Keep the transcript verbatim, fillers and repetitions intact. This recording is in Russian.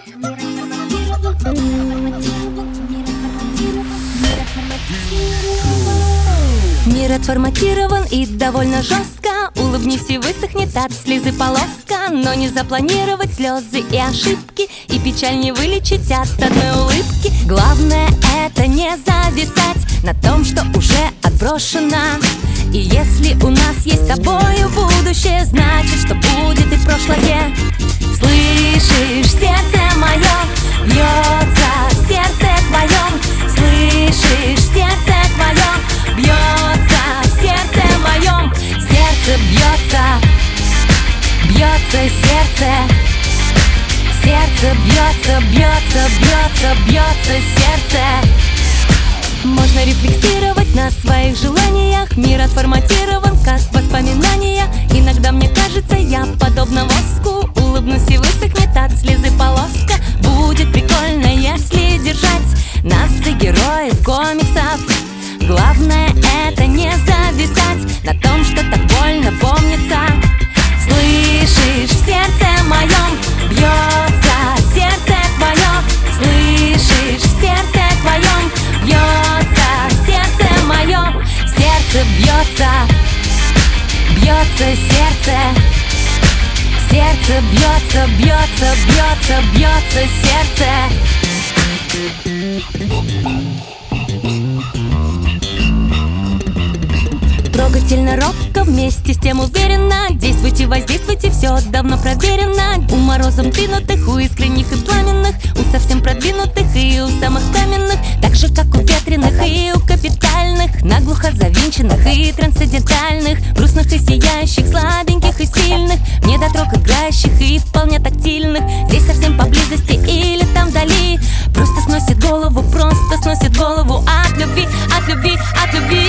Мир отформатирован и довольно жестко. Улыбнись и высохнет от слезы полоска. Но не запланировать слезы и ошибки, и печаль не вылечить от одной улыбки. Главное это не зависать на том, что уже отброшено. И если у нас есть с тобою будущее, значит, что будет и прошлое. Слышишь, сердце мое бьется в сердце твоем. Слышишь, сердце твое бьется в сердце моем. Сердце бьется, бьется сердце. Сердце бьется, бьется, бьется, бьется сердце. Можно рефлексировать на своих желаниях. Мир отформатирован, как воспоминания. Иногда мне кажется, я подобна воску. Улыбнусь и высохнет от слезы полоска. Будет прикольно, если держать нас за героев комиксов. Главное это не зависать на том, что так больно помнится. Слышишь, в сердце моем бьется сердце твое. Слышишь, в сердце твоем бьется сердце мое. Сердце бьется, бьется сердце. Сердце бьется, бьется, бьется, бьется сердце. Трогательно, робко, вместе с тем уверенно. Действуйте, воздействуйте, все давно проверено. У морозом двинутых, у искренних и пламенных, у совсем продвинутых и у самых каменных. Так же, как у ветреных и у капитальных, наглухо завинченных и трансцендентальных, грустных и сияющих, слабеньких и сильных, недотрог играющих и вполне тактильных. Здесь совсем поблизости или там вдали. Просто сносит голову, просто сносит голову от любви, от любви, от любви.